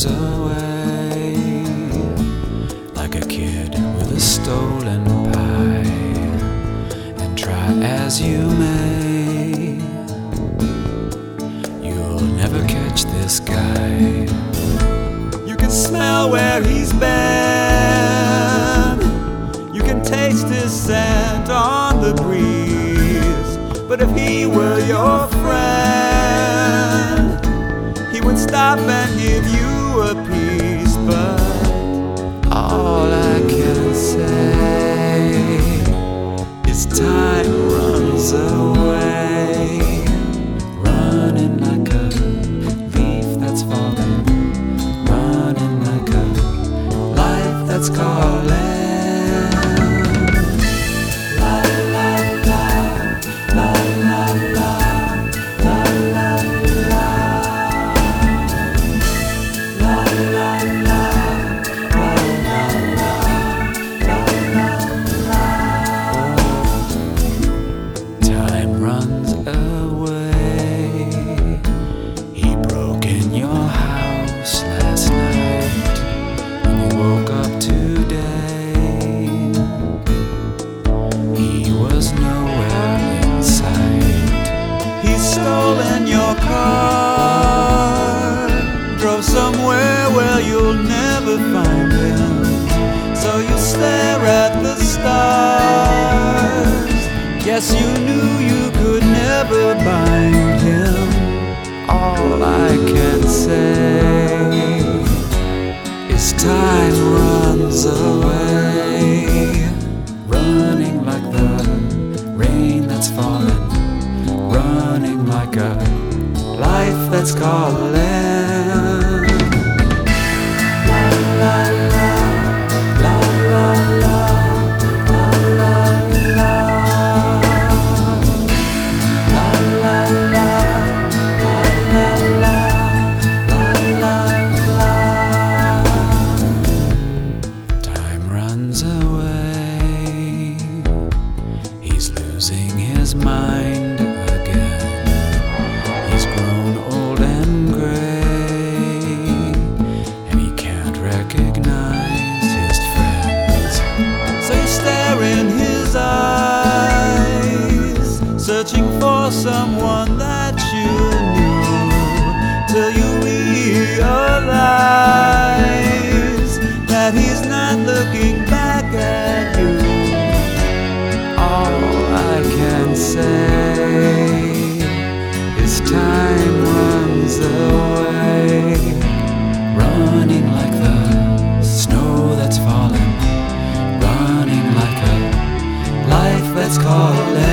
runs away like a kid with a stolen pie. And try as you may, you'll never catch this guy. You can smell where he's been, you can taste his scent on the breeze. But if he were your friend, he would stop and give you a piece. But all I can say is time runs away, running like a leaf that's falling, running like a life that's calling. Stolen your car, drove somewhere where you'll never find him. So you stare at the stars. Yes, you knew you could never bind him. All I can say is time runs away, running like the rain that's falling, running like a life that's calling. La la la, la la la, la la la, la la la, la la la, la la. Time runs away, he's losing his mind. He's grown old and gray, and he can't recognize his friends. So you stare in his eyes, searching for someone that you knew, till you realize that he's not looking back at you. All I can say is time runs away, running like the snow that's falling, running like a life that's calling.